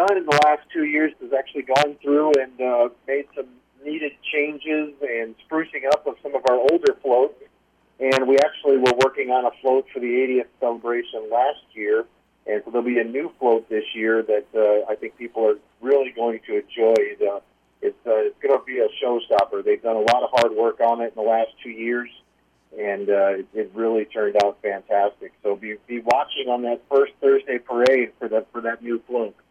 done in the last 2 years is actually gone through and made some needed changes and sprucing up of some of our older floats. And we actually were working on a float for the 80th celebration last year. And so there'll be a new float this year that I think people are really going to enjoy. It's going to be a showstopper. They've done a lot of hard work on it in the last 2 years, and it really turned out fantastic. So be watching on that first Thursday parade for that new float.